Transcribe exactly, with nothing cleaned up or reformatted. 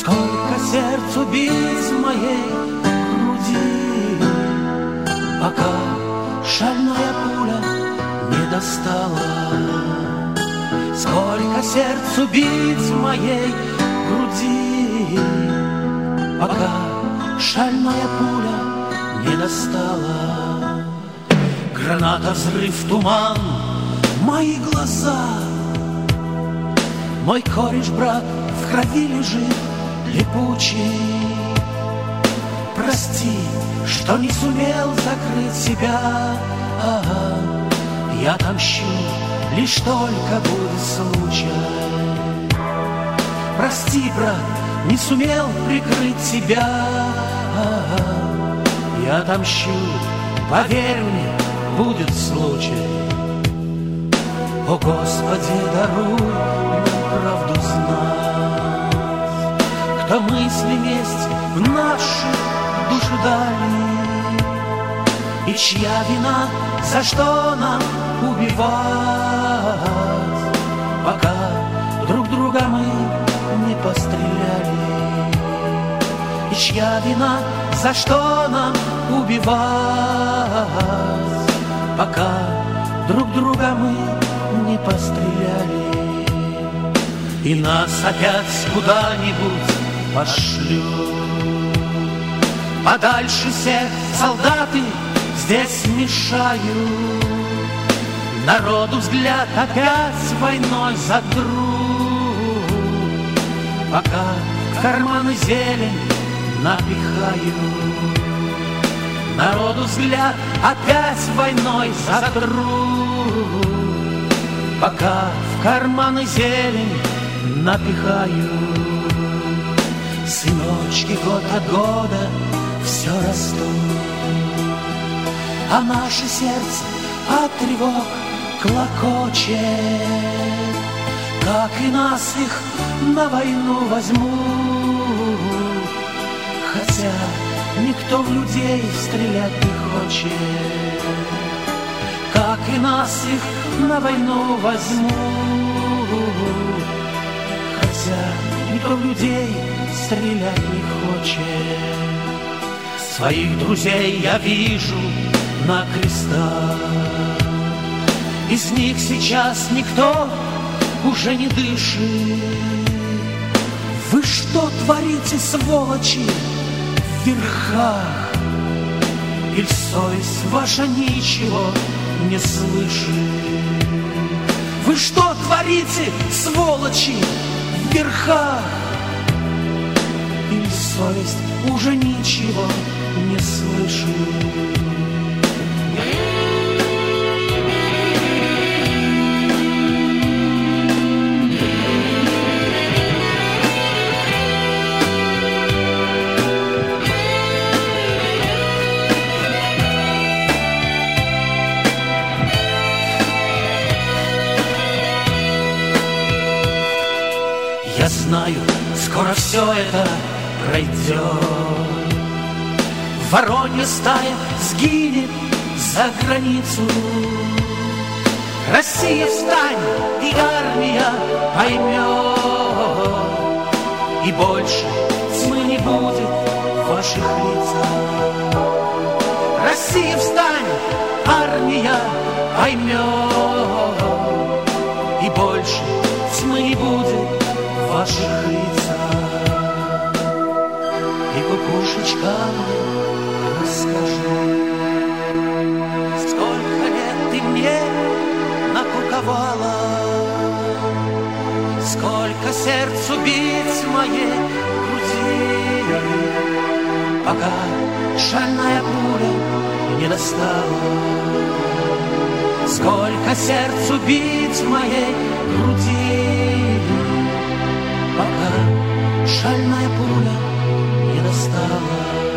Сколько сердцу бить в моей груди, пока шальная пуля не достала. Сколько сердцу бить в моей груди, пока шальная пуля не достала. Граната, взрыв, туман, мои глаза. Мой кореш, брат, в крови лежит липучий. Прости, что не сумел закрыть себя. Ага, я отомщу, лишь только будет случай. Прости, брат, не сумел прикрыть себя. Ага, я отомщу, поверь мне, будет случай. О, Господи, даруй нам правду знать, кто мысли вместе в наши души дали, и чья вина, за что нам убивать, пока друг друга мы не постреляли. И чья вина, за что нам убивать, пока друг друга мы не постреляли. И нас опять куда-нибудь пошлют, подальше всех солдаты здесь мешают. Народу взгляд опять войной затрут, пока в карманы зелень напихают. Народу взгляд опять войной затрут, пока в карманы зелень напихают. Сыночки год от года все растут, а наше сердце от тревог клокочет. Как и нас их на войну возьмут, хотя никто в людей стрелять не хочет. Как и нас их на войну возьмут, хотя никто в людей стрелять не хочет. Своих друзей я вижу на крестах, из них сейчас никто уже не дышит. Вы что творите, сволочи, в верхах? Иль совесть ваша ничего не слышит? Вы что творите, сволочи, в верхах? Иль совесть уже ничего не слышит? Я знаю, скоро все это пройдет. Воронья стая сгинет за границу. Россия, встань, и армия поймет, и больше тьмы не будет в ваших лицах. Россия, встань, армия поймет, и больше тьмы не будет в ваших лицах. И кукушечкам расскажи, сколько лет ты мне накуковала, сколько сердцу бить в моей груди, пока шальная пуля не достала. Сколько сердцу бить в моей груди, пока шальная пуля не достала.